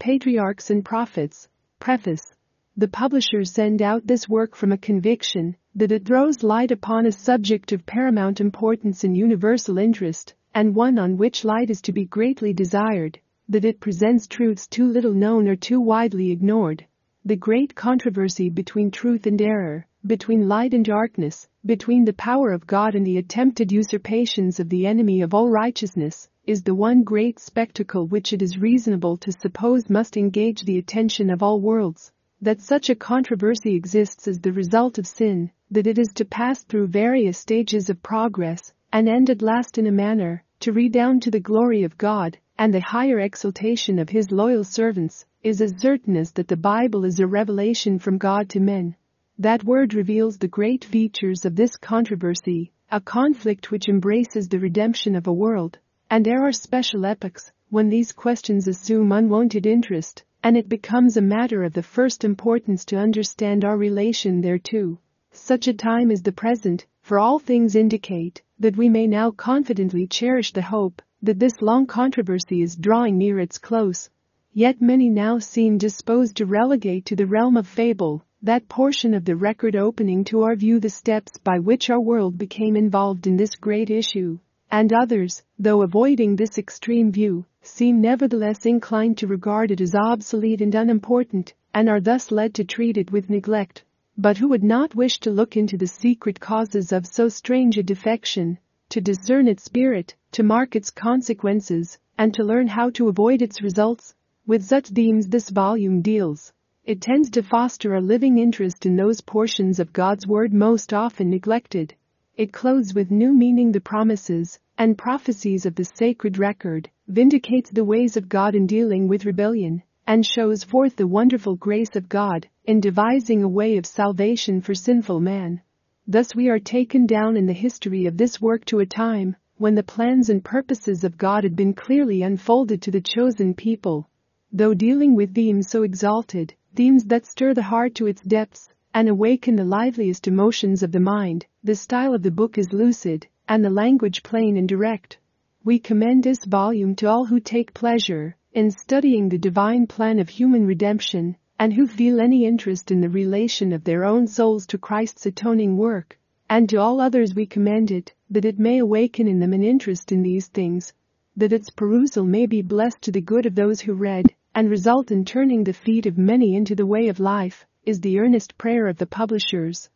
patriarchs and prophets. Preface. The publishers send out this work from a conviction that it throws light upon a subject of paramount importance and universal interest, and one on which light is to be greatly desired, that it presents truths too little known or too widely ignored. The great controversy between truth and error, between light and darkness, between the power of God and the attempted usurpations of the enemy of all righteousness, is the one great spectacle which it is reasonable to suppose must engage the attention of all worlds. That such a controversy exists is the result of sin, that it is to pass through various stages of progress, and end at last in a manner, to redound to the glory of God, and the higher exaltation of His loyal servants, is as certain as that the Bible is a revelation from God to men. That word reveals the great features of this controversy, a conflict which embraces the redemption of a world, and there are special epochs when these questions assume unwonted interest, and it becomes a matter of the first importance to understand our relation thereto. Such a time is the present, for all things indicate that we may now confidently cherish the hope that this long controversy is drawing near its close. Yet many now seem disposed to relegate to the realm of fable that portion of the record opening to our view the steps by which our world became involved in this great issue, and others, though avoiding this extreme view, seem nevertheless inclined to regard it as obsolete and unimportant, and are thus led to treat it with neglect. But who would not wish to look into the secret causes of so strange a defection, to discern its spirit, to mark its consequences, and to learn how to avoid its results? With such themes this volume deals. It tends to foster a living interest in those portions of God's Word most often neglected. It clothes with new meaning the promises and prophecies of the sacred record, vindicates the ways of God in dealing with rebellion, and shows forth the wonderful grace of God in devising a way of salvation for sinful man. Thus we are taken down in the history of this work to a time when the plans and purposes of God had been clearly unfolded to the chosen people. Though dealing with themes so exalted, themes that stir the heart to its depths and awaken the liveliest emotions of the mind, the style of the book is lucid, and the language plain and direct. We commend this volume to all who take pleasure in studying the divine plan of human redemption, and who feel any interest in the relation of their own souls to Christ's atoning work, and to all others we commend it, that it may awaken in them an interest in these things, that its perusal may be blessed to the good of those who read, and result in turning the feet of many into the way of life, is the earnest prayer of the publishers.